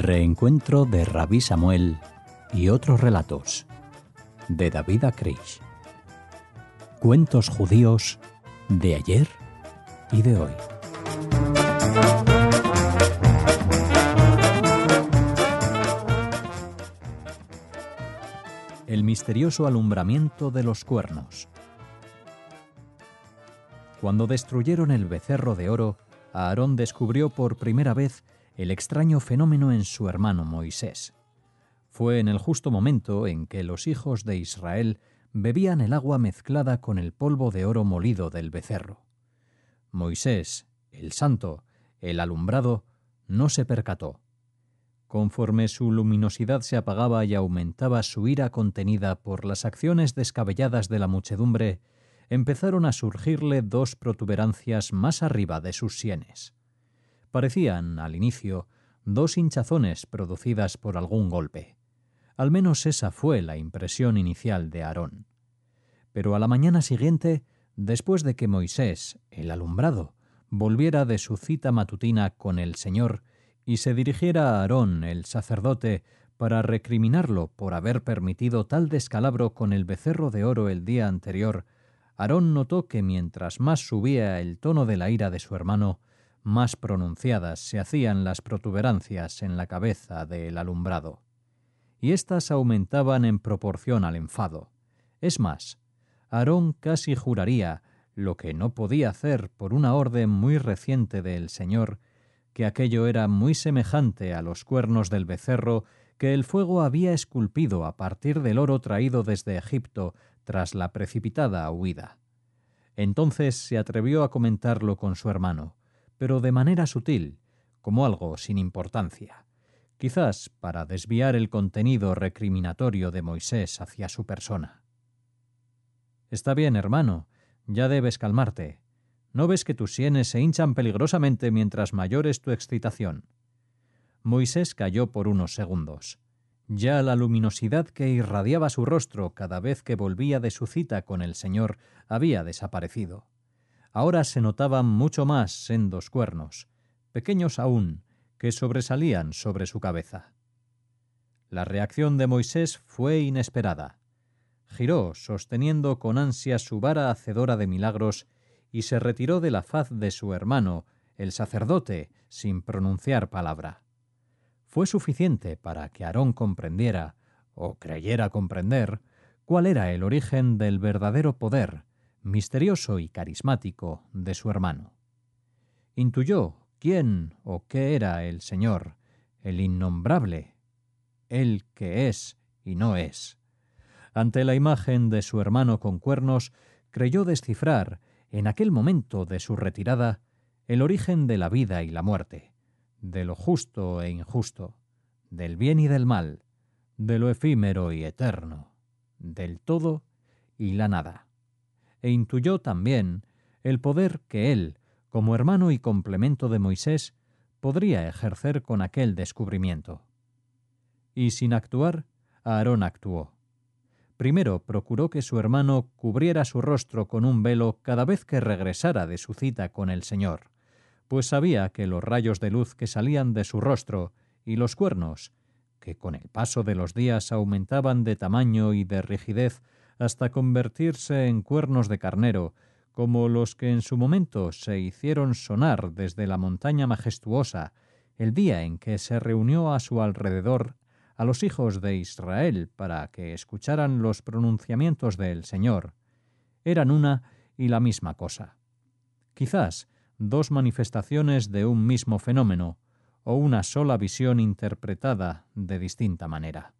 Reencuentro de Rabí Samuel y otros relatos, de David Akrish. Cuentos judíos de ayer y de hoy. El misterioso alumbramiento de los cuernos. Cuando destruyeron el becerro de oro, Aarón descubrió por primera vez el extraño fenómeno en su hermano Moisés. Fue en el justo momento en que los hijos de Israel bebían el agua mezclada con el polvo de oro molido del becerro. Moisés, el santo, el alumbrado, no se percató. Conforme su luminosidad se apagaba y aumentaba su ira contenida por las acciones descabelladas de la muchedumbre, empezaron a surgirle dos protuberancias más arriba de sus sienes. Parecían, al inicio, dos hinchazones producidas por algún golpe. Al menos esa fue la impresión inicial de Aarón. Pero a la mañana siguiente, después de que Moisés, el alumbrado, volviera de su cita matutina con el Señor y se dirigiera a Aarón, el sacerdote, para recriminarlo por haber permitido tal descalabro con el becerro de oro el día anterior, Aarón notó que mientras más subía el tono de la ira de su hermano, más pronunciadas se hacían las protuberancias en la cabeza del alumbrado. Y éstas aumentaban en proporción al enfado. Es más, Aarón casi juraría, lo que no podía hacer por una orden muy reciente del Señor, que aquello era muy semejante a los cuernos del becerro que el fuego había esculpido a partir del oro traído desde Egipto tras la precipitada huida. Entonces se atrevió a comentarlo con su hermano, pero de manera sutil, como algo sin importancia, quizás para desviar el contenido recriminatorio de Moisés hacia su persona. «Está bien, hermano, ya debes calmarte. ¿No ves que tus sienes se hinchan peligrosamente mientras mayor es tu excitación?» Moisés calló por unos segundos. Ya la luminosidad que irradiaba su rostro cada vez que volvía de su cita con el Señor había desaparecido. Ahora se notaban mucho más sendos cuernos, pequeños aún, que sobresalían sobre su cabeza. La reacción de Moisés fue inesperada. Giró, sosteniendo con ansia su vara hacedora de milagros, y se retiró de la faz de su hermano, el sacerdote, sin pronunciar palabra. Fue suficiente para que Aarón comprendiera, o creyera comprender, cuál era el origen del verdadero poder, misterioso y carismático, de su hermano. Intuyó quién o qué era el Señor, el innombrable, el que es y no es. Ante la imagen de su hermano con cuernos, creyó descifrar, en aquel momento de su retirada, el origen de la vida y la muerte, de lo justo e injusto, del bien y del mal, de lo efímero y eterno, del todo y la nada. E intuyó también el poder que él, como hermano y complemento de Moisés, podría ejercer con aquel descubrimiento. Y sin actuar, Aarón actuó. Primero procuró que su hermano cubriera su rostro con un velo cada vez que regresara de su cita con el Señor, pues sabía que los rayos de luz que salían de su rostro y los cuernos, que con el paso de los días aumentaban de tamaño y de rigidez hasta convertirse en cuernos de carnero, como los que en su momento se hicieron sonar desde la montaña majestuosa el día en que se reunió a su alrededor a los hijos de Israel para que escucharan los pronunciamientos del Señor, eran una y la misma cosa. Quizás dos manifestaciones de un mismo fenómeno, o una sola visión interpretada de distinta manera.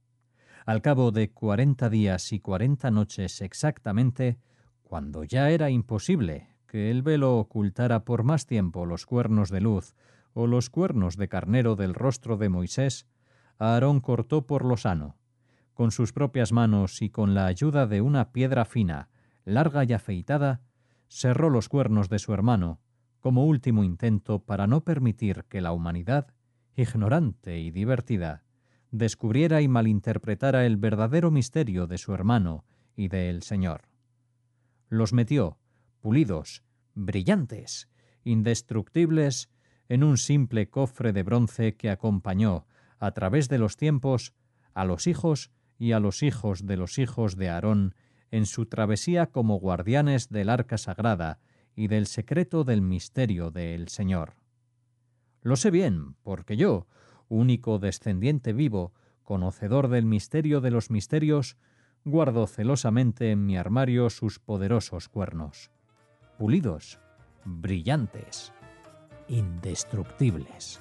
Al cabo de 40 días y 40 noches exactamente, cuando ya era imposible que el velo ocultara por más tiempo los cuernos de luz o los cuernos de carnero del rostro de Moisés, Aarón cortó por lo sano. Con sus propias manos y con la ayuda de una piedra fina, larga y afeitada, cerró los cuernos de su hermano, como último intento para no permitir que la humanidad, ignorante y divertida, descubriera y malinterpretara el verdadero misterio de su hermano y del Señor. Los metió, pulidos, brillantes, indestructibles, en un simple cofre de bronce que acompañó, a través de los tiempos, a los hijos y a los hijos de los hijos de Aarón en su travesía como guardianes del arca sagrada y del secreto del misterio del Señor. Lo sé bien, porque yo, único descendiente vivo, conocedor del misterio de los misterios, guardo celosamente en mi armario sus poderosos cuernos, pulidos, brillantes, indestructibles.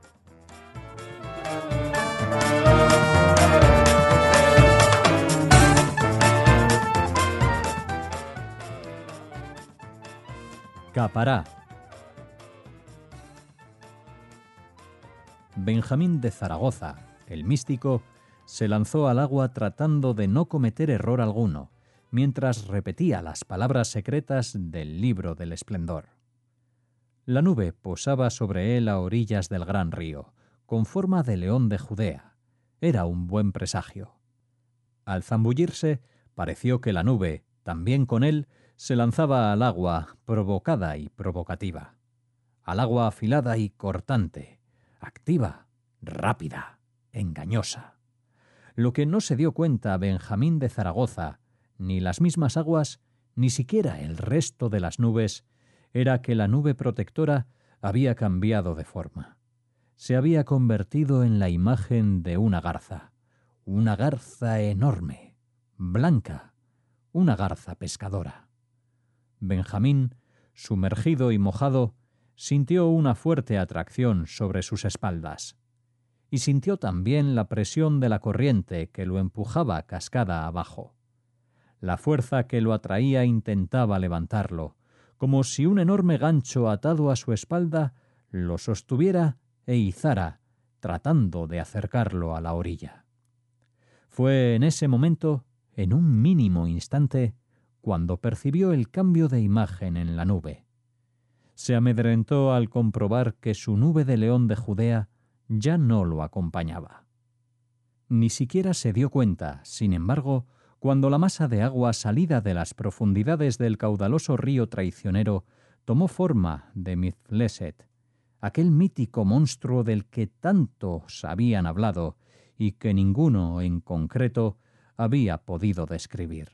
Capará. Benjamín de Zaragoza, el místico, se lanzó al agua tratando de no cometer error alguno, mientras repetía las palabras secretas del libro del esplendor. La nube posaba sobre él a orillas del gran río, con forma de león de Judea. Era un buen presagio. Al zambullirse, pareció que la nube, también con él, se lanzaba al agua, provocada y provocativa. Al agua afilada y cortante, activa, rápida, engañosa. Lo que no se dio cuenta Benjamín de Zaragoza, ni las mismas aguas, ni siquiera el resto de las nubes, era que la nube protectora había cambiado de forma. Se había convertido en la imagen de una garza enorme, blanca, una garza pescadora. Benjamín, sumergido y mojado, sintió una fuerte atracción sobre sus espaldas, y sintió también la presión de la corriente que lo empujaba cascada abajo. La fuerza que lo atraía intentaba levantarlo, como si un enorme gancho atado a su espalda lo sostuviera e izara, tratando de acercarlo a la orilla. Fue en ese momento, en un mínimo instante, cuando percibió el cambio de imagen en la nube. Se amedrentó al comprobar que su nube de león de Judea ya no lo acompañaba. Ni siquiera se dio cuenta, sin embargo, cuando la masa de agua salida de las profundidades del caudaloso río traicionero tomó forma de Mithleset, aquel mítico monstruo del que tantos habían hablado y que ninguno en concreto había podido describir.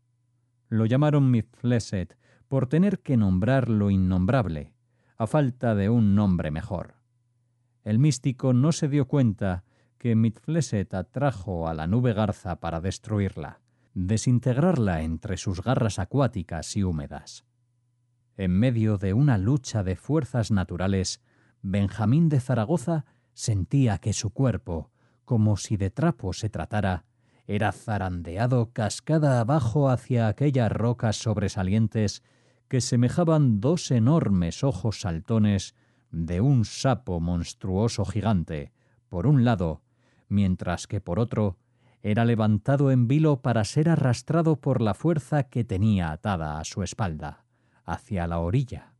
Lo llamaron Mithleset por tener que nombrar lo innombrable, a falta de un nombre mejor. El místico no se dio cuenta que Mithleset atrajo a la nube garza para destruirla, desintegrarla entre sus garras acuáticas y húmedas. En medio de una lucha de fuerzas naturales, Benjamín de Zaragoza sentía que su cuerpo, como si de trapo se tratara, era zarandeado cascada abajo hacia aquellas rocas sobresalientes que semejaban dos enormes ojos saltones de un sapo monstruoso gigante, por un lado, mientras que por otro era levantado en vilo para ser arrastrado por la fuerza que tenía atada a su espalda, hacia la orilla.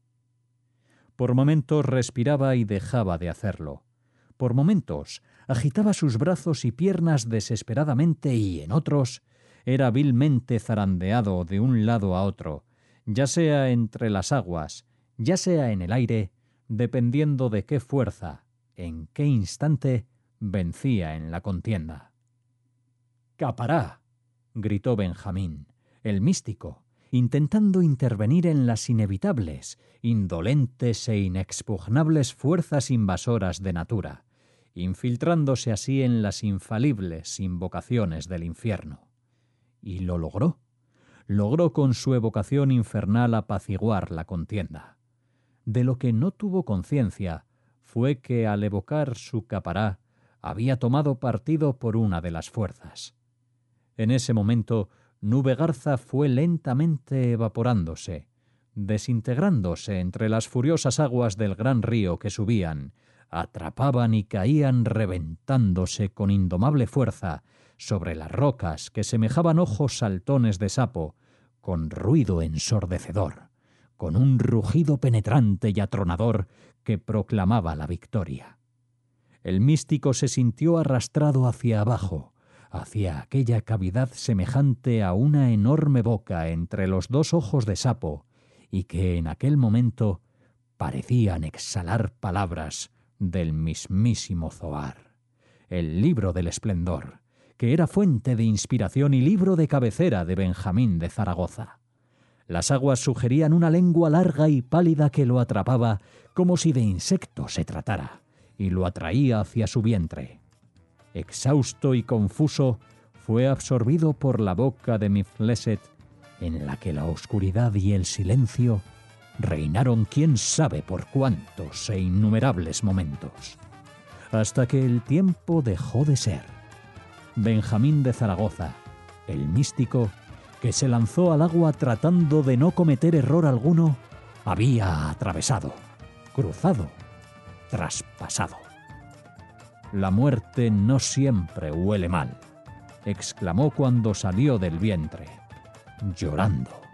Por momentos respiraba y dejaba de hacerlo. Por momentos agitaba sus brazos y piernas desesperadamente y, en otros, era vilmente zarandeado de un lado a otro, ya sea entre las aguas, ya sea en el aire, dependiendo de qué fuerza, en qué instante, vencía en la contienda. «¡Capará!», gritó Benjamín, el místico, intentando intervenir en las inevitables, indolentes e inexpugnables fuerzas invasoras de natura, infiltrándose así en las infalibles invocaciones del infierno. Y lo logró. Logró con su evocación infernal apaciguar la contienda. De lo que no tuvo conciencia fue que al evocar su capará había tomado partido por una de las fuerzas. En ese momento, Nube Garza fue lentamente evaporándose, desintegrándose entre las furiosas aguas del gran río que subían, atrapaban y caían reventándose con indomable fuerza sobre las rocas que semejaban ojos saltones de sapo, con ruido ensordecedor, con un rugido penetrante y atronador que proclamaba la victoria. El místico se sintió arrastrado hacia abajo, hacia aquella cavidad semejante a una enorme boca entre los dos ojos de sapo, y que en aquel momento parecían exhalar palabras del mismísimo Zohar, el libro del esplendor, que era fuente de inspiración y libro de cabecera de Benjamín de Zaragoza. Las aguas sugerían una lengua larga y pálida que lo atrapaba como si de insecto se tratara, y lo atraía hacia su vientre. Exhausto y confuso, fue absorbido por la boca de Mifleset, en la que la oscuridad y el silencio reinaron quién sabe por cuántos e innumerables momentos, hasta que el tiempo dejó de ser. Benjamín de Zaragoza, el místico, que se lanzó al agua tratando de no cometer error alguno, había atravesado, cruzado, traspasado. «La muerte no siempre huele mal», exclamó cuando salió del vientre, llorando.